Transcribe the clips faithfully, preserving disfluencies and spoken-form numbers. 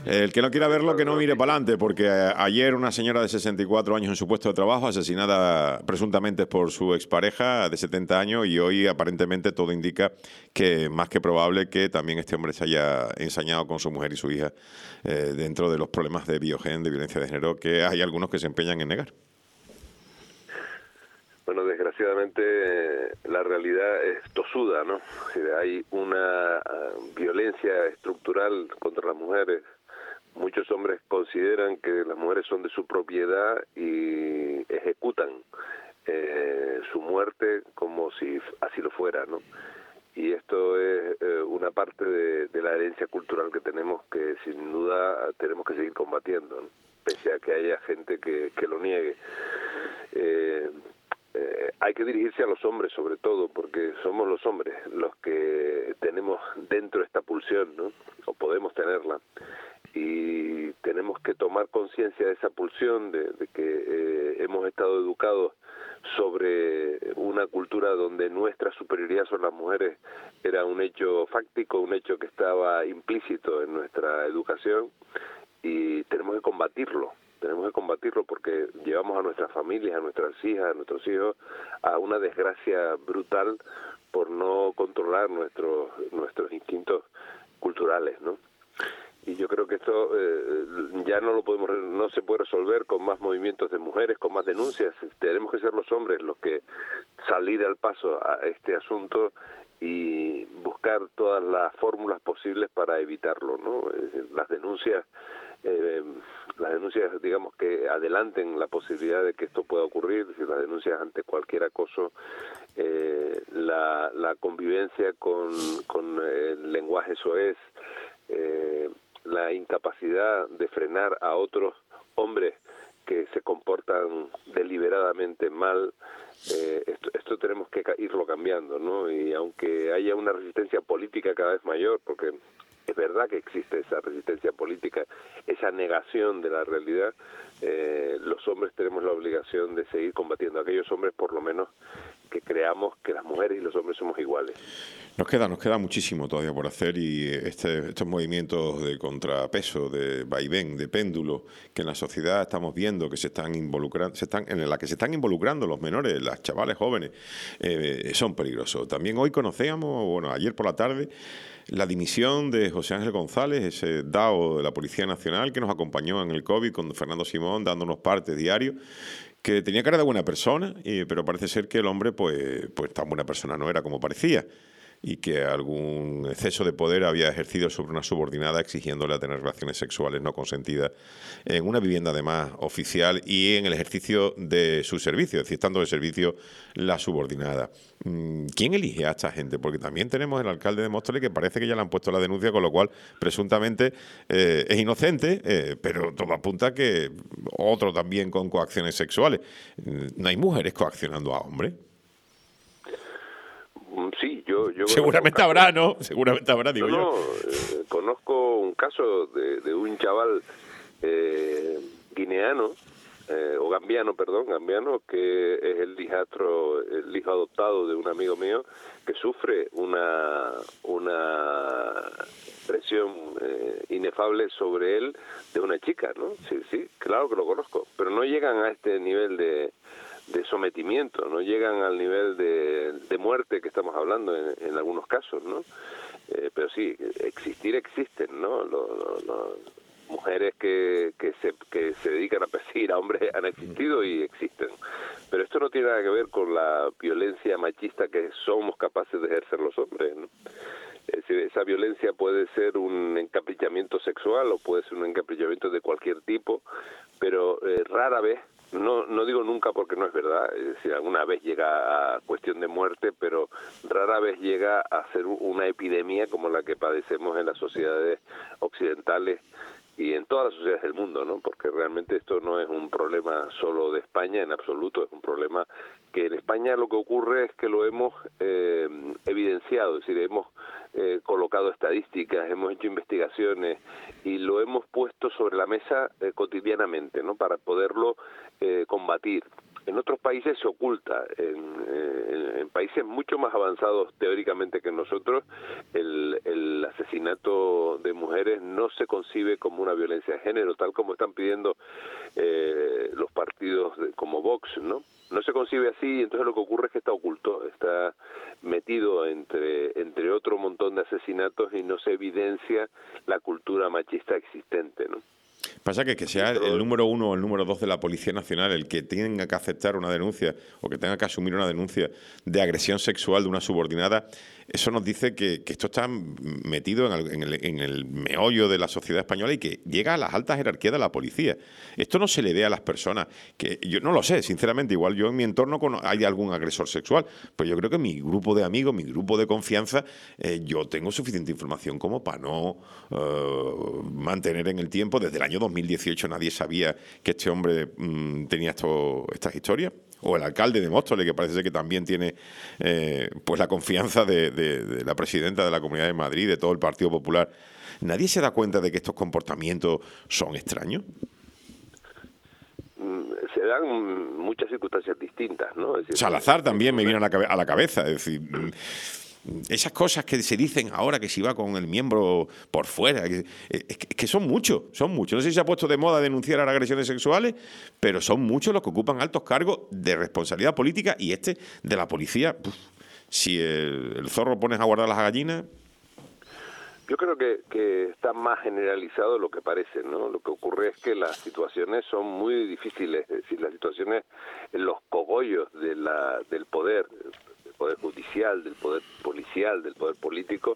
El que no quiera verlo, que no mire para adelante, porque ayer una señora de sesenta y cuatro años en su puesto de trabajo, asesinada presuntamente por su expareja de setenta años, y hoy aparentemente todo indica que más que probable que también este hombre se haya ensañado con su mujer y su hija eh, dentro de los problemas de biogen, de violencia de género, que hay algunos que se empeñan en negar. Bueno, desgraciadamente eh, la realidad es tosuda, ¿no? Hay una uh, violencia estructural contra las mujeres. Muchos hombres consideran que las mujeres son de su propiedad y ejecutan eh, su muerte como si así lo fuera, ¿no? Y esto es eh, una parte de, de la herencia cultural que tenemos, que sin duda tenemos que seguir combatiendo, ¿no? Pese a que haya gente que, que lo niegue. Eh, Eh, hay que dirigirse a los hombres sobre todo, porque somos los hombres los que tenemos dentro esta pulsión, ¿no? O podemos tenerla, y tenemos que tomar conciencia de esa pulsión, de, de que eh, hemos estado educados sobre una cultura donde nuestra superioridad sobre las mujeres era un hecho fáctico, un hecho que estaba implícito en nuestra educación, y tenemos que combatirlo. Tenemos que combatirlo porque llevamos a nuestras familias, a nuestras hijas, a nuestros hijos a una desgracia brutal por no controlar nuestros nuestros instintos culturales, ¿no? Y yo creo que esto eh, ya no lo podemos, no se puede resolver con más movimientos de mujeres, con más denuncias. Tenemos que ser los hombres los que salir al paso a este asunto y buscar todas las fórmulas posibles para evitarlo, ¿no? Es decir, las denuncias Eh, las denuncias, digamos, que adelanten la posibilidad de que esto pueda ocurrir, es decir, las denuncias ante cualquier acoso, eh, la, la convivencia con, con el lenguaje soez, eh, la incapacidad de frenar a otros hombres que se comportan deliberadamente mal. Eh, esto, esto tenemos que irlo cambiando, ¿no? Y aunque haya una resistencia política cada vez mayor, porque es verdad que existe esa resistencia política, esa negación de la realidad, eh, los hombres tenemos la obligación de seguir combatiendo. Aquellos hombres, por lo menos, que creamos que las mujeres y los hombres somos iguales. Nos queda, nos queda muchísimo todavía por hacer, y este, estos movimientos de contrapeso, de vaivén, de péndulo, que en la sociedad estamos viendo que se están involucrando, se están, en la que se están involucrando los menores, las chavales jóvenes, eh, son peligrosos. También hoy conocíamos, bueno, ayer por la tarde, la dimisión de José Ángel González, ese D A O de la Policía Nacional que nos acompañó en el COVID con Fernando Simón, dándonos parte diario, que tenía cara de buena persona, eh, pero parece ser que el hombre pues, pues tan buena persona no era como parecía, y que algún exceso de poder había ejercido sobre una subordinada, exigiéndole a tener relaciones sexuales no consentidas en una vivienda además oficial y en el ejercicio de su servicio, es decir, estando de servicio la subordinada. ¿Quién elige a esta gente? Porque también tenemos el alcalde de Móstoles que parece que ya le han puesto la denuncia, con lo cual presuntamente eh, es inocente, eh, pero todo apunta que otro también con coacciones sexuales. ¿No hay mujeres coaccionando a hombres? Sí, yo... yo Seguramente habrá, ¿no? Seguramente habrá, digo no, yo. No, eh, conozco un caso de, de un chaval eh, guineano, eh, o gambiano, perdón, gambiano, que es el hijastro, el hijo adoptado de un amigo mío, que sufre una, una presión eh, inefable sobre él de una chica, ¿no? Sí, sí, claro que lo conozco, pero no llegan a este nivel de... de sometimiento, no llegan al nivel de, de muerte que estamos hablando en, en algunos casos, ¿no? Eh, pero sí, existir existen, ¿no? Los, los, los mujeres que, que, se, que se dedican a perseguir a hombres han existido y existen. Pero esto no tiene nada que ver con la violencia machista que somos capaces de ejercer los hombres, ¿no? Es decir, esa violencia puede ser un encaprichamiento sexual o puede ser un encaprichamiento de cualquier tipo, pero eh, rara vez, no no digo nunca porque no es verdad, es decir, alguna vez llega a cuestión de muerte, pero rara vez llega a ser una epidemia como la que padecemos en las sociedades occidentales y en todas las sociedades del mundo, ¿no? Porque realmente esto no es un problema solo de España en absoluto, es un problema que en España lo que ocurre es que lo hemos eh, evidenciado, es decir, hemos eh, colocado estadísticas, hemos hecho investigaciones y lo hemos puesto sobre la mesa eh, cotidianamente, ¿no? Para poderlo eh, combatir. En otros países se oculta, en, en, En países mucho más avanzados teóricamente que nosotros, el, el asesinato de mujeres no se concibe como una violencia de género, tal como están pidiendo eh, los partidos de, como Vox, ¿no? No se concibe así, entonces lo que ocurre es que está oculto, está metido entre, entre otro montón de asesinatos y no se evidencia la cultura machista existente, ¿no? Pasa que que sea el número uno o el número dos de la Policía Nacional el que tenga que aceptar una denuncia o que tenga que asumir una denuncia de agresión sexual de una subordinada, eso nos dice que, que esto está metido en el, en, el, en el meollo de la sociedad española y que llega a las altas jerarquías de la policía. Esto no se le ve a las personas, que yo no lo sé, sinceramente, igual yo en mi entorno hay algún agresor sexual, pues yo creo que mi grupo de amigos, mi grupo de confianza, eh, yo tengo suficiente información como para no uh, mantener en el tiempo. Desde el año dos mil dieciocho nadie sabía que este hombre mmm, tenía esto, estas historias. O el alcalde de Móstoles, que parece ser que también tiene eh, pues la confianza de, de, de la presidenta de la Comunidad de Madrid, de todo el Partido Popular. ¿Nadie se da cuenta de que estos comportamientos son extraños? Se dan muchas circunstancias distintas, ¿no? Es decir, Salazar también me viene a la, cabe- a la cabeza, es decir... Esas cosas que se dicen ahora, que si va con el miembro por fuera, que, es que son muchos, son muchos. No sé si se ha puesto de moda denunciar las agresiones sexuales, pero son muchos los que ocupan altos cargos de responsabilidad política y este de la policía. Puf, si el, el zorro pones a guardar las gallinas... Yo creo que, que está más generalizado de lo que parece, ¿no? Lo que ocurre es que las situaciones son muy difíciles, es decir, las situaciones en los cogollos de la, del poder, del poder judicial, del poder policial, del poder político,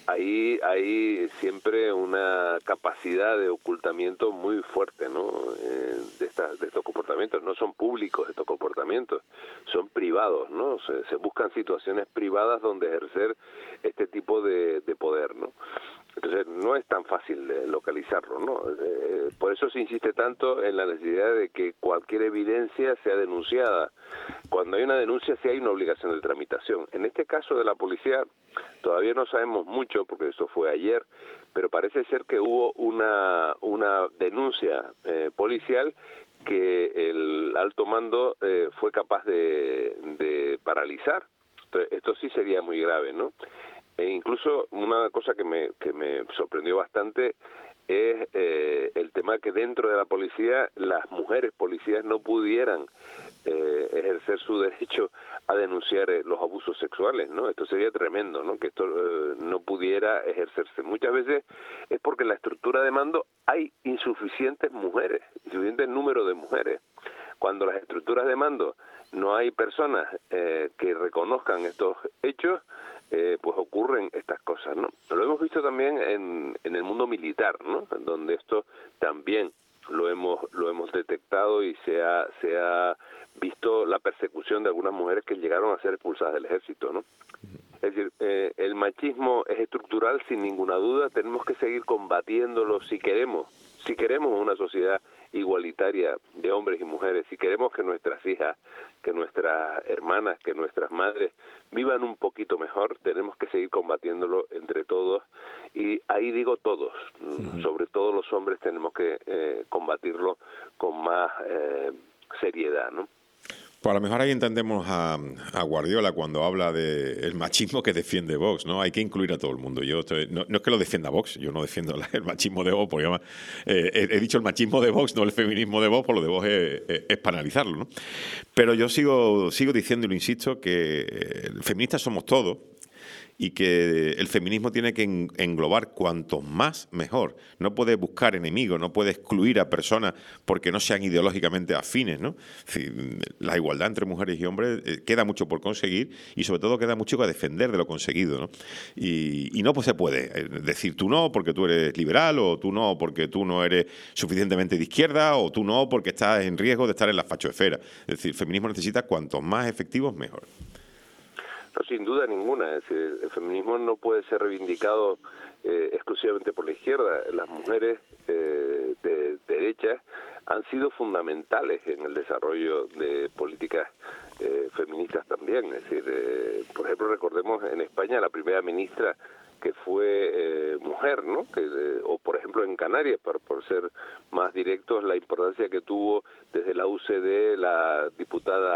ahí hay siempre una capacidad de ocultamiento muy fuerte, ¿no? Eh, de, esta, de estos comportamientos. No son públicos estos comportamientos, son privados, ¿no? Se, se buscan situaciones privadas donde ejercer este tipo de, de poder, ¿no? Entonces no es tan fácil eh, localizarlo, ¿no? Eh, por eso se insiste tanto en la necesidad de que cualquier evidencia sea denunciada. Cuando hay una denuncia sí hay una obligación de tramitación. En este caso de la policía todavía no sabemos mucho porque eso fue ayer, pero parece ser que hubo una una denuncia eh, policial que el alto mando eh, fue capaz de, de paralizar. Entonces, esto sí sería muy grave, ¿no? E incluso una cosa que me que me sorprendió bastante es eh, el tema que dentro de la policía las mujeres policías no pudieran eh, ejercer su derecho a denunciar eh, los abusos sexuales, ¿no? Esto sería tremendo, ¿no? Que esto eh, no pudiera ejercerse. Muchas veces es porque en la estructura de mando hay insuficientes mujeres, insuficiente número de mujeres. Cuando las estructuras de mando no hay personas eh, que reconozcan estos hechos, Eh, pues ocurren estas cosas, ¿no? Lo hemos visto también en, en el mundo militar, ¿no? En donde esto también lo hemos lo hemos detectado y se ha se ha visto la persecución de algunas mujeres que llegaron a ser expulsadas del ejército, ¿no? Es decir, eh, el machismo es estructural sin ninguna duda, tenemos que seguir combatiéndolo si queremos, si queremos una sociedad igualitaria de hombres y mujeres, si queremos que nuestras hijas, que nuestras hermanas, que nuestras madres vivan un poquito mejor, tenemos que seguir combatiéndolo entre todos, y ahí digo todos, uh-huh. Sobre todo los hombres tenemos que eh, combatirlo con más eh, seriedad, ¿no? Pues a lo mejor ahí entendemos a, a Guardiola cuando habla de el machismo que defiende Vox, ¿no? Hay que incluir a todo el mundo. Yo estoy, no, no es que lo defienda Vox, yo no defiendo el machismo de Vox, porque además, eh, he, he dicho el machismo de Vox, no el feminismo de Vox, por lo de Vox es, es, es para analizarlo, ¿no? Pero yo sigo, sigo diciendo y lo insisto que eh, feministas somos todos, y que el feminismo tiene que englobar cuanto más mejor. No puede buscar enemigos, no puede excluir a personas porque no sean ideológicamente afines, ¿no? Es decir, la igualdad entre mujeres y hombres eh, queda mucho por conseguir y sobre todo queda mucho que defender de lo conseguido, ¿no? Y, y no pues se puede decir tú no porque tú eres liberal, o tú no porque tú no eres suficientemente de izquierda, o tú no porque estás en riesgo de estar en la fachoesfera. Es decir, el feminismo necesita cuantos más efectivos mejor. No, sin duda ninguna. Es decir, el feminismo no puede ser reivindicado eh, exclusivamente por la izquierda. Las mujeres eh, de derecha han sido fundamentales en el desarrollo de políticas eh, feministas también. Es decir, eh, por ejemplo, recordemos en España la primera ministra que fue eh, mujer, ¿no? Que, eh, o por ejemplo en Canarias, por, por ser más directos, la importancia que tuvo desde la U C D la diputada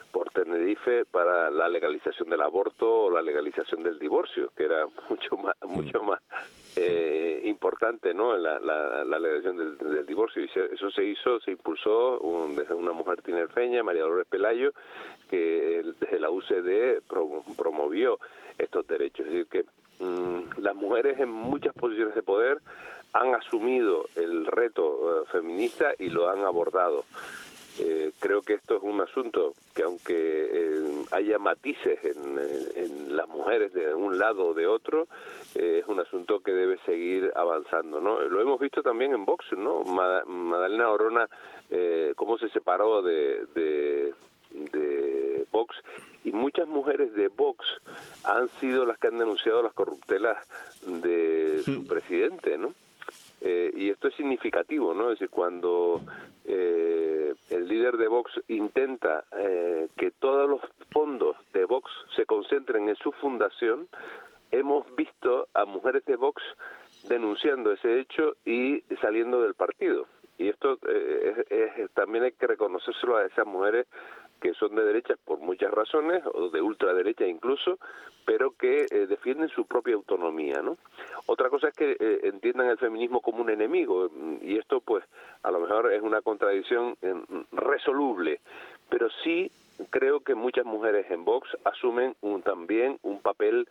por Tenerife para la legalización del aborto o la legalización del divorcio, que era mucho más mucho más eh, importante, ¿no? La, la, la legalización del, del divorcio. Y se, eso se hizo, se impulsó un, desde una mujer tinerfeña, María Dolores Pelayo, que desde la U C D pro, promovió estos derechos. Es decir, que mmm, las mujeres en muchas posiciones de poder han asumido el reto uh, feminista y lo han abordado. Eh, creo que esto es un asunto que, aunque eh, haya matices en, en las mujeres de un lado o de otro, eh, es un asunto que debe seguir avanzando, ¿no? Lo hemos visto también en Vox, ¿no? Madalena Orona, eh, cómo se separó de, de, de Vox, y muchas mujeres de Vox han sido las que han denunciado las corruptelas de su presidente, ¿no? Eh, y esto es significativo, ¿no? Es decir, cuando eh, el líder de Vox intenta eh, que todos los fondos de Vox se concentren en su fundación, hemos visto a mujeres de Vox denunciando ese hecho y saliendo del partido. Y esto eh, es, es, también hay que reconocérselo a esas mujeres que son de derecha por muchas razones, o de ultraderecha incluso, pero que eh, defienden su propia autonomía, ¿no? Otra cosa es que eh, entiendan el feminismo como un enemigo, y esto pues a lo mejor es una contradicción eh, resoluble, pero sí creo que muchas mujeres en Vox asumen un, también un papel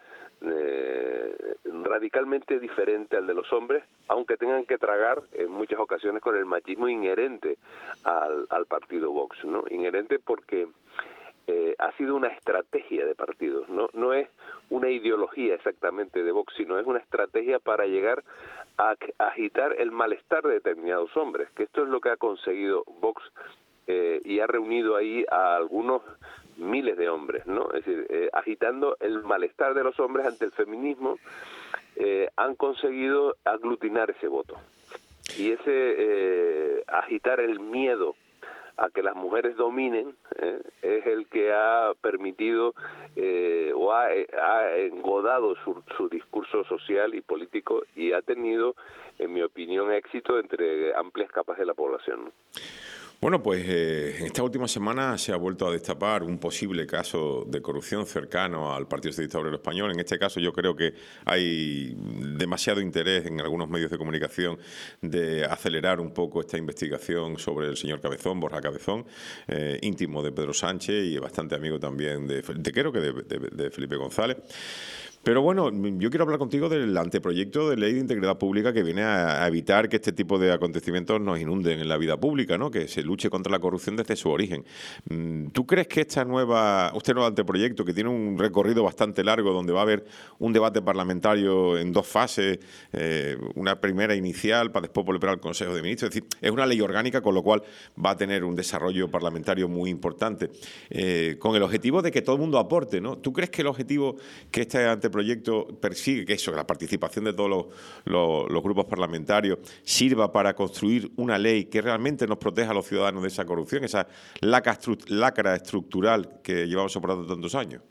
eh, radicalmente diferente al de los hombres, aunque tengan que tragar en muchas ocasiones con el machismo inherente al, al partido Vox, ¿no? Inherente porque eh, ha sido una estrategia de partidos, no no es una ideología exactamente de Vox, sino es una estrategia para llegar a, a agitar el malestar de determinados hombres, que esto es lo que ha conseguido Vox. Eh, y ha reunido ahí a algunos miles de hombres, ¿no? Es decir, eh, agitando el malestar de los hombres ante el feminismo, eh, han conseguido aglutinar ese voto. Y ese eh, agitar el miedo a que las mujeres dominen eh, es el que ha permitido eh, o ha, ha engodado su, su discurso social y político, y ha tenido, en mi opinión, éxito entre amplias capas de la población, ¿no? Bueno, pues eh, en esta última semana se ha vuelto a destapar un posible caso de corrupción cercano al Partido Socialista Obrero Español. En este caso yo creo que hay demasiado interés en algunos medios de comunicación de acelerar un poco esta investigación sobre el señor Cabezón, Borja Cabezón, eh, íntimo de Pedro Sánchez y bastante amigo también de, de creo que de, de, de Felipe González. Pero bueno, yo quiero hablar contigo del anteproyecto de ley de integridad pública que viene a evitar que este tipo de acontecimientos nos inunden en la vida pública, ¿no? Que se luche contra la corrupción desde su origen. ¿Tú crees que esta nueva, este nuevo anteproyecto, que tiene un recorrido bastante largo, donde va a haber un debate parlamentario en dos fases, eh, una primera inicial para después volver al Consejo de Ministros, es decir, es una ley orgánica, con lo cual va a tener un desarrollo parlamentario muy importante, eh, con el objetivo de que todo el mundo aporte, ¿no? ¿Tú crees que el objetivo que este anteproyecto proyecto persigue, que eso, que la participación de todos los, los, los grupos parlamentarios sirva para construir una ley que realmente nos proteja a los ciudadanos de esa corrupción, esa lacra estructural que llevamos soportando tantos años?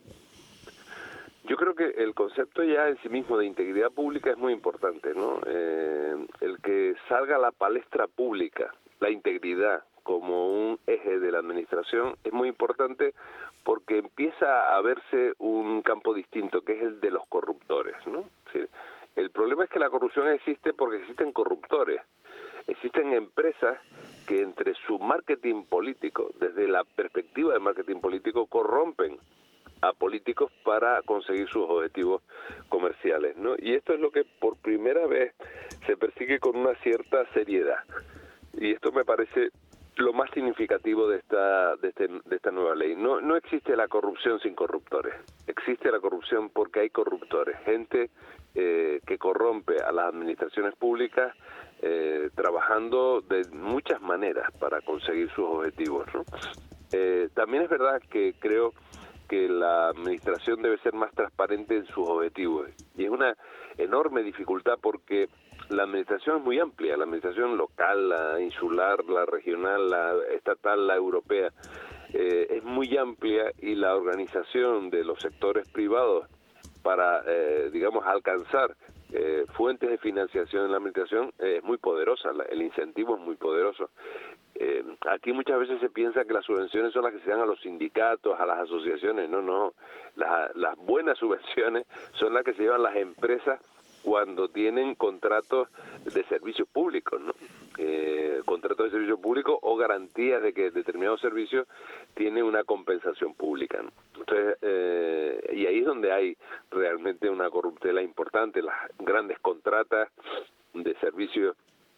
Yo creo que el concepto ya en sí mismo de integridad pública es muy importante, ¿no? Eh, el que salga a la palestra pública la integridad como un eje de la administración es muy importante, porque empieza a verse un campo distinto, que es el de los corruptores, ¿no? Sí. El problema es que la corrupción existe porque existen corruptores. Existen empresas que, entre su marketing político, desde la perspectiva del marketing político, corrompen a políticos para conseguir sus objetivos comerciales, ¿no? Y esto es lo que por primera vez se persigue con una cierta seriedad. Y esto me parece lo más significativo de esta de, este, de esta nueva ley. No no existe la corrupción sin corruptores. Existe la corrupción porque hay corruptores, gente eh, que corrompe a las administraciones públicas, eh, trabajando de muchas maneras para conseguir sus objetivos, ¿no? Eh, también es verdad que creo que la administración debe ser más transparente en sus objetivos, y es una enorme dificultad porque la administración es muy amplia, la administración local, la insular, la regional, la estatal, la europea, eh, es muy amplia, y la organización de los sectores privados para, eh, digamos, alcanzar eh, fuentes de financiación en la administración eh, es muy poderosa, la, el incentivo es muy poderoso. Eh, aquí muchas veces se piensa que las subvenciones son las que se dan a los sindicatos, a las asociaciones. No, no, la, las buenas subvenciones son las que se llevan las empresas cuando tienen contratos de servicios públicos, ¿no? Eh, contratos de servicio público o garantías de que determinado servicio tiene una compensación pública, ¿no? Entonces, eh, y ahí es donde hay realmente una corruptela importante, las grandes contratas de servicios,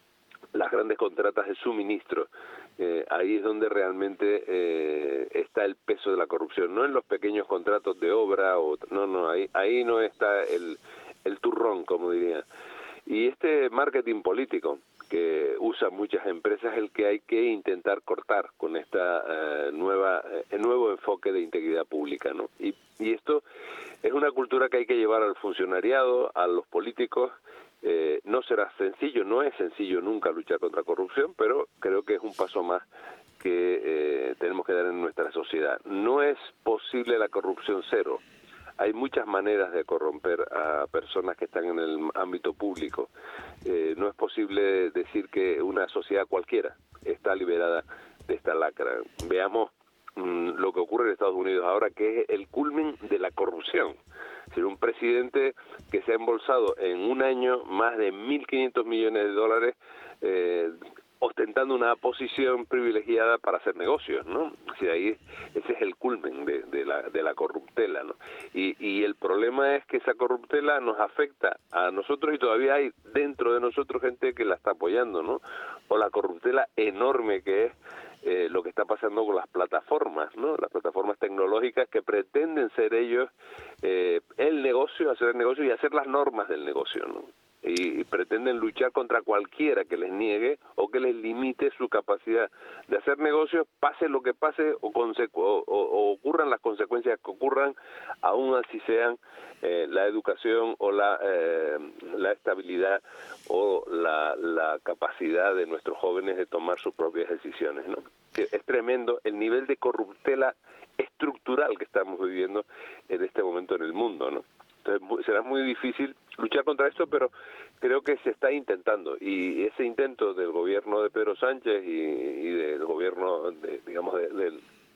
las grandes contratas de suministro. Eh, ahí es donde realmente eh, está el peso de la corrupción, no en los pequeños contratos de obra, o no, no, ahí, ahí no está el, el turrón, como diría. Y este marketing político que usan muchas empresas es el que hay que intentar cortar con esta eh, nueva, eh, nuevo enfoque de integridad pública, ¿no? Y, y esto es una cultura que hay que llevar al funcionariado, a los políticos. Eh, no será sencillo, no es sencillo nunca luchar contra corrupción, pero creo que es un paso más que eh, tenemos que dar en nuestra sociedad. No es posible la corrupción cero. Hay muchas maneras de corromper a personas que están en el ámbito público. Eh, no es posible decir que una sociedad cualquiera está liberada de esta lacra. Veamos mmm, lo que ocurre en Estados Unidos ahora, que es el culmen de la corrupción. Es decir, un presidente que se ha embolsado en un año más de mil quinientos millones de dólares eh, ostentando una posición privilegiada para hacer negocios, ¿no? O sea, ahí ese es el culmen de, de la de la corruptela, ¿no? Y, y el problema es que esa corruptela nos afecta a nosotros y todavía hay dentro de nosotros gente que la está apoyando, ¿no? O la corruptela enorme que es eh, lo que está pasando con las plataformas, ¿no? Las plataformas tecnológicas que pretenden ser ellos eh, el negocio, hacer el negocio y hacer las normas del negocio, ¿no? Y pretenden luchar contra cualquiera que les niegue o que les limite su capacidad de hacer negocios, pase lo que pase o, o, o ocurran las consecuencias que ocurran, aún así sean eh, la educación o la, eh, la estabilidad o la, la capacidad de nuestros jóvenes de tomar sus propias decisiones, ¿no? Es tremendo el nivel de corruptela estructural que estamos viviendo en este momento en el mundo, ¿no? Entonces será muy difícil luchar contra esto, pero creo que se está intentando, y ese intento del gobierno de Pedro Sánchez y, y del gobierno, de, digamos, de, de,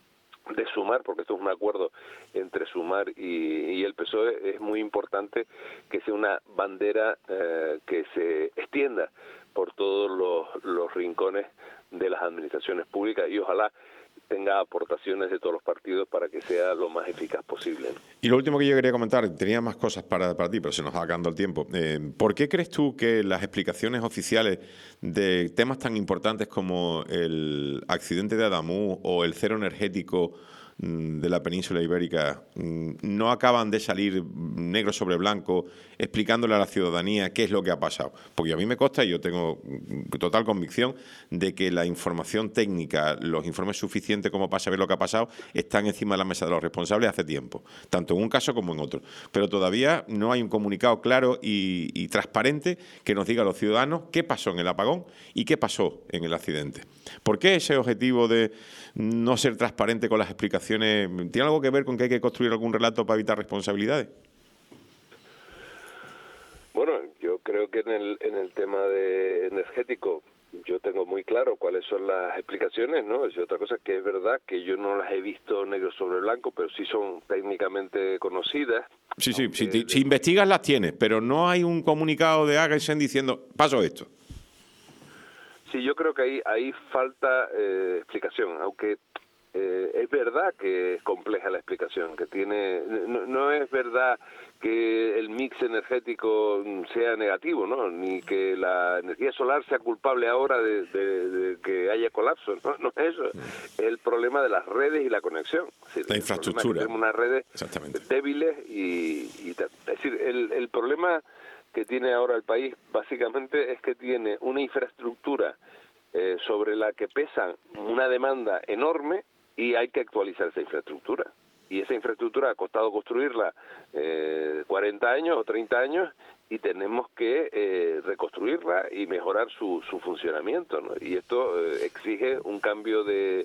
de Sumar, porque esto es un acuerdo entre Sumar y, y el P S O E, es muy importante que sea una bandera eh, que se extienda por todos los, los rincones de las administraciones públicas y ojalá tenga aportaciones de todos los partidos para que sea lo más eficaz posible, ¿no? Y lo último que yo quería comentar, tenía más cosas para, para ti, pero se nos va acabando el tiempo. Eh, ¿Por qué crees tú que las explicaciones oficiales de temas tan importantes como el accidente de Adamú o el cero energético de la península ibérica no acaban de salir negro sobre blanco explicándole a la ciudadanía qué es lo que ha pasado? Porque a mí me consta, y yo tengo total convicción de que la información técnica, los informes suficientes como para saber lo que ha pasado, están encima de la mesa de los responsables hace tiempo, tanto en un caso como en otro. Pero todavía no hay un comunicado claro y, y transparente que nos diga a los ciudadanos qué pasó en el apagón y qué pasó en el accidente. ¿Por qué ese objetivo de no ser transparente con las explicaciones tiene algo que ver con que hay que construir algún relato para evitar responsabilidades? Bueno, yo creo que en el en el tema de energético yo tengo muy claro cuáles son las explicaciones, ¿no? Es otra cosa que es verdad que yo no las he visto negro sobre blanco, pero sí son técnicamente conocidas. Sí, sí, si, te, si investigas las tienes, pero no hay un comunicado de Agesen diciendo, pasó esto. Sí, yo creo que ahí, ahí falta eh, explicación, aunque eh, es verdad que es compleja la explicación, que tiene, no, no es verdad que el mix energético sea negativo, ¿no? Ni que la energía solar sea culpable ahora de, de, de que haya colapso, no, no es eso, es el problema de las redes y la conexión. Es decir, la infraestructura. Tenemos unas redes débiles y, y es decir, el, el problema que tiene ahora el país básicamente es que tiene una infraestructura eh, sobre la que pesa una demanda enorme y hay que actualizar esa infraestructura. Y esa infraestructura ha costado construirla eh, cuarenta años o treinta años y tenemos que eh, reconstruirla y mejorar su, su funcionamiento, ¿no? Y esto eh, exige un cambio de,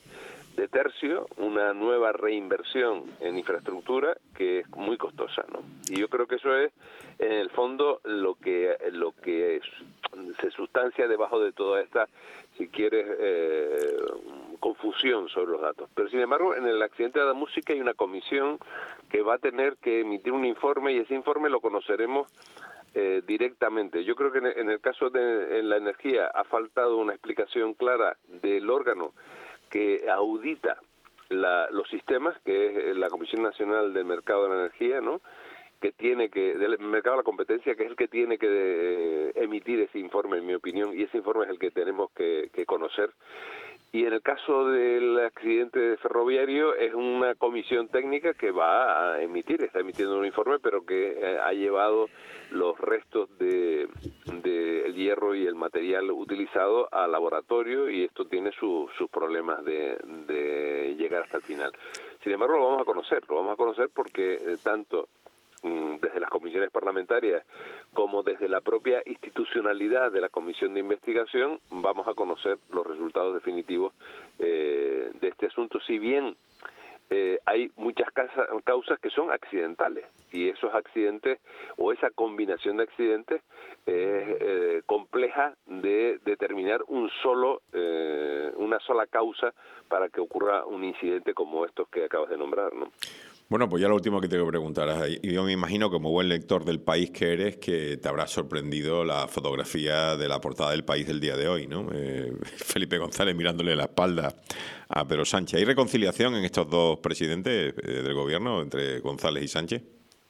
de tercio una nueva reinversión en infraestructura que es muy costosa, ¿no? Y yo creo que eso es, en el fondo, lo que lo que es, se sustancia debajo de toda esta, si quieres, eh, confusión sobre los datos. Pero, sin embargo, en el accidente de la música hay una comisión que va a tener que emitir un informe, y ese informe lo conoceremos Eh, directamente. Yo creo que en el, en el caso de en la energía ha faltado una explicación clara del órgano que audita la, los sistemas, que es la Comisión Nacional del Mercado de la Energía, ¿no? Que tiene que, del mercado de la competencia, que es el que tiene que eh, emitir ese informe, en mi opinión, y ese informe es el que tenemos que, que conocer. Y en el caso del accidente ferroviario es una comisión técnica que va a emitir, está emitiendo un informe, pero que eh, ha llevado los restos de, de el hierro y el material utilizado al laboratorio, y esto tiene su, sus problemas de, de llegar hasta el final. Sin embargo, lo vamos a conocer, lo vamos a conocer porque eh, tanto desde las comisiones parlamentarias como desde la propia institucionalidad de la Comisión de Investigación vamos a conocer los resultados definitivos eh, de este asunto, si bien eh, hay muchas causas, causas que son accidentales, y esos accidentes o esa combinación de accidentes es eh, compleja de determinar un solo eh, una sola causa para que ocurra un incidente como estos que acabas de nombrar, ¿no? Bueno, pues ya lo último que tengo que preguntar, y yo me imagino, como buen lector del País que eres, que te habrá sorprendido la fotografía de la portada del País del día de hoy, ¿no? Eh, Felipe González mirándole la espalda a Pedro Sánchez. ¿Hay reconciliación en estos dos presidentes eh, del gobierno, entre González y Sánchez?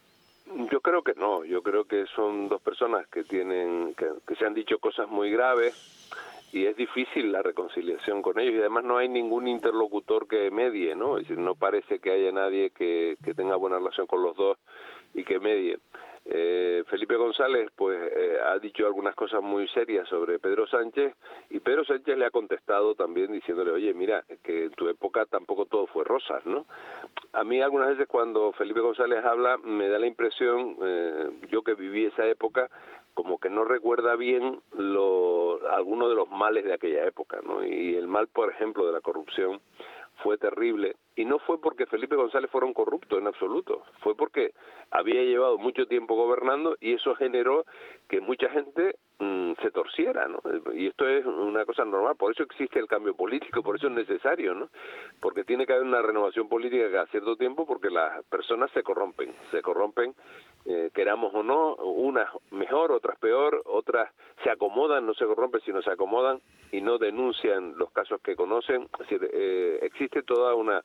Yo creo que no, yo creo que son dos personas que tienen que, que se han dicho cosas muy graves, y es difícil la reconciliación con ellos, y además no hay ningún interlocutor que medie, ¿no? Es decir, no parece que haya nadie que, que tenga buena relación con los dos y que medie. Eh, Felipe González pues eh, ha dicho algunas cosas muy serias sobre Pedro Sánchez, y Pedro Sánchez le ha contestado también diciéndole, oye, mira, que en tu época tampoco todo fue rosas, ¿no? A mí algunas veces cuando Felipe González habla me da la impresión, eh, yo que viví esa época, como que no recuerda bien lo, algunos de los males de aquella época, ¿no? Y el mal, por ejemplo, de la corrupción fue terrible, y no fue porque Felipe González fuera un corrupto en absoluto, fue porque había llevado mucho tiempo gobernando, y eso generó que mucha gente mmm, se torciera, ¿no? Y esto es una cosa normal, por eso existe el cambio político, por eso es necesario, ¿no? Porque tiene que haber una renovación política cada cierto tiempo, porque las personas se corrompen, se corrompen, eh, queramos o no, unas mejor, otras peor, otras se acomodan, no se corrompen, sino se acomodan y no denuncian los casos que conocen. Es decir, eh, existe toda una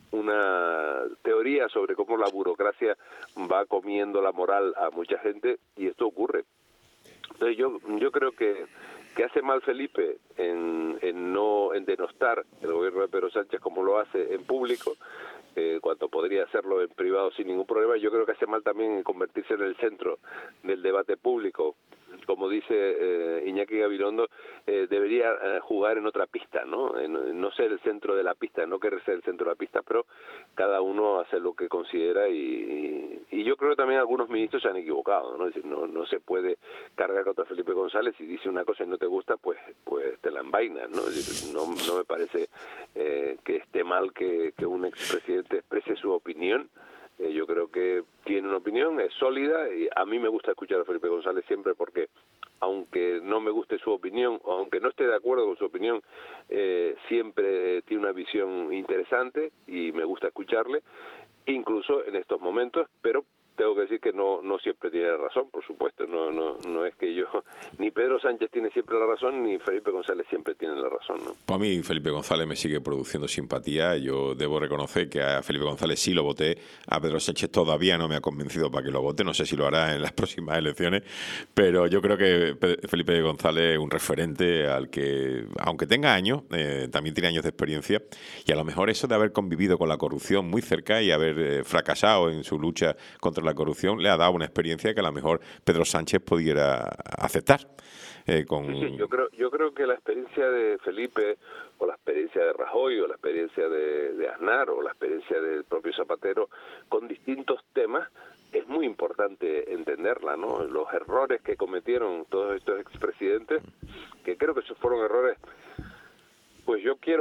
una teoría sobre cómo la burocracia va comiendo la moral a mucha gente, y esto ocurre. Entonces yo yo creo que que hace mal Felipe en, en no en denostar el gobierno de Pedro Sánchez como lo hace en público, eh, cuando podría hacerlo en privado sin ningún problema. Yo creo que hace mal también en convertirse en el centro del debate público. Como dice eh, Iñaki Gabilondo, eh, debería eh, jugar en otra pista, ¿no? En, no ser el centro de la pista, no querer ser el centro de la pista, pero cada uno hace lo que considera, y, y yo creo que también algunos ministros se han equivocado, ¿no? Es decir, no, no se puede cargar contra Felipe González. Si dice una cosa y no te gusta, pues pues te la envainas, ¿no? Es decir, no, no me parece eh, que esté mal que, que un expresidente exprese su opinión. Eh, yo creo que tiene una opinión, es sólida, y a mí me gusta escuchar a Felipe González siempre, porque aunque no me guste su opinión, o aunque no esté de acuerdo con su opinión, eh, siempre tiene una visión interesante y me gusta escucharle, incluso en estos momentos, pero tengo que decir que no no siempre tiene razón, por supuesto, no no no es que yo, ni Pedro Sánchez tiene siempre la razón, ni Felipe González siempre tiene la razón, ¿no? Pues a mí Felipe González me sigue produciendo simpatía. Yo debo reconocer que a Felipe González sí lo voté, a Pedro Sánchez todavía no me ha convencido para que lo vote, no sé si lo hará en las próximas elecciones, pero yo creo que Felipe González es un referente al que, aunque tenga años, eh, también tiene años de experiencia, y a lo mejor eso de haber convivido con la corrupción muy cerca y haber eh, fracasado en su lucha contra la corrupción le ha dado una experiencia que a lo mejor Pedro Sánchez pudiera aceptar. Eh, con... sí, sí, yo creo yo creo que la experiencia de Felipe, o la experiencia de Rajoy, o la experiencia de, de Aznar, o la experiencia del propio Zapatero, con distintos temas, es muy importante entenderla, ¿no? Los errores que cometieron todos estos expresidentes, que creo que esos fueron errores, pues yo quiero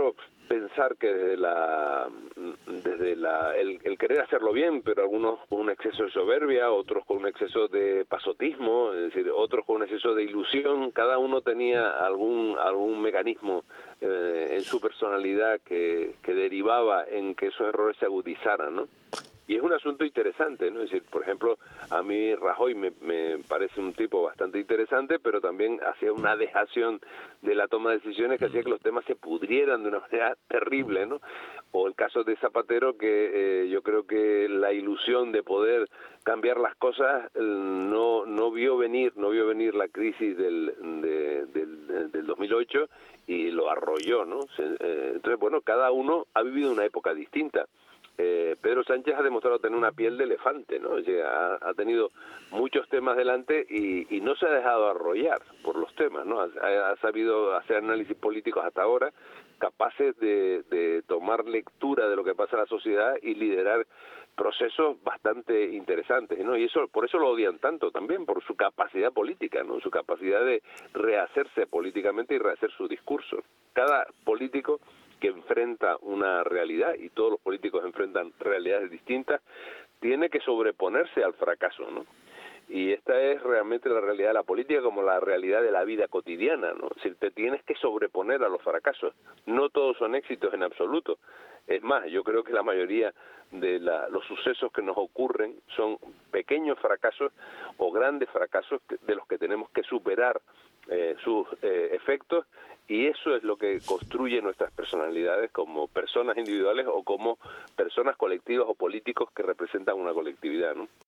pensar que desde la desde la el, el querer hacerlo bien, pero algunos con un exceso de soberbia, otros con un exceso de pasotismo, es decir, otros con un exceso de ilusión. Cada uno tenía algún algún mecanismo eh, en su personalidad que, que derivaba en que esos errores se agudizaran, ¿no? Y es un asunto interesante, ¿no? Es decir, por ejemplo, a mí Rajoy me, me parece un tipo bastante interesante, pero también hacía una dejación de la toma de decisiones que hacía que los temas se pudrieran de una manera terrible, ¿no? O el caso de Zapatero, que eh, yo creo que la ilusión de poder cambiar las cosas eh, no no vio venir, no vio venir la crisis del, de, del, del dos mil ocho y lo arrolló, ¿no? Se, eh, entonces, bueno, cada uno ha vivido una época distinta. Eh, Pedro Sánchez ha demostrado tener una piel de elefante, ¿no? O sea, ha, ha tenido muchos temas delante y, y no se ha dejado arrollar por los temas, ¿no? Ha, ha sabido hacer análisis políticos hasta ahora, capaces de, de tomar lectura de lo que pasa en la sociedad y liderar procesos bastante interesantes, ¿no? Y eso, por eso lo odian tanto también, por su capacidad política, ¿no? Su capacidad de rehacerse políticamente y rehacer su discurso. Cada político que enfrenta una realidad, y todos los políticos enfrentan realidades distintas, tiene que sobreponerse al fracaso, ¿no? Y esta es realmente la realidad de la política como la realidad de la vida cotidiana, ¿no? Es decir, te tienes que sobreponer a los fracasos. No todos son éxitos en absoluto. Es más, yo creo que la mayoría de la, los sucesos que nos ocurren son pequeños fracasos o grandes fracasos de los que tenemos que superar eh, sus eh, efectos, y eso es lo que construye nuestras personalidades como personas individuales o como personas colectivas o políticos que representan una colectividad, ¿no?